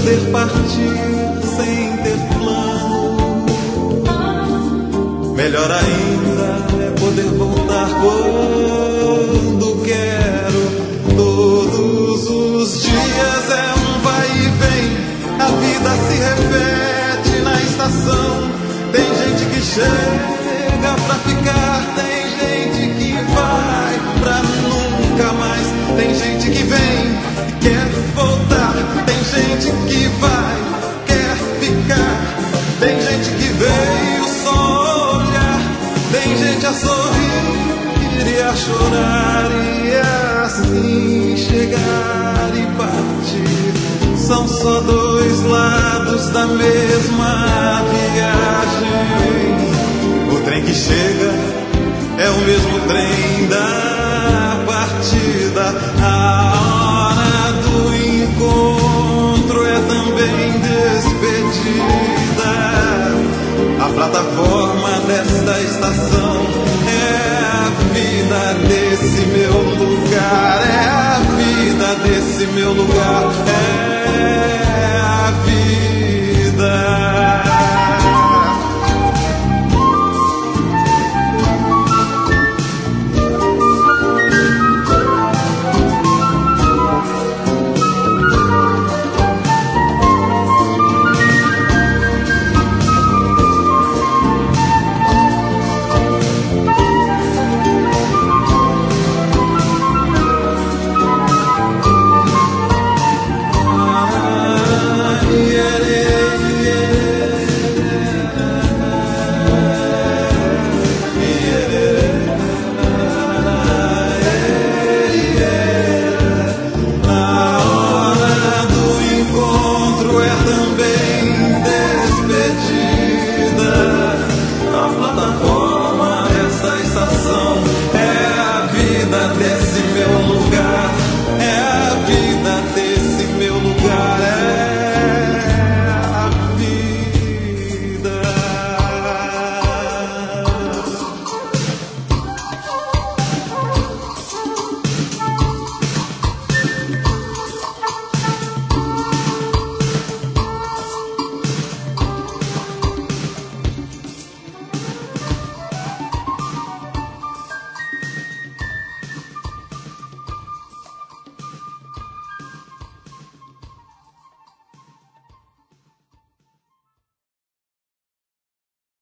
poder partir sem ter plano. Melhor ainda é poder voltar quando quero. Todos os dias é um vai e vem, a vida se repete na estação. Tem gente que chega pra ficar, tem gente que vai pra nunca mais. Tem gente que vem e quer voltar, tem gente que vai, quer ficar. Tem gente que veio só olhar, tem gente a sorrir e a chorar, e assim chegar e partir. São só dois lados da mesma viagem. O trem que chega é o mesmo trem da partida. A hora do encontro é também despedida. A plataforma desta estação é a vida desse meu lugar. É a vida desse meu lugar. É a vida. Também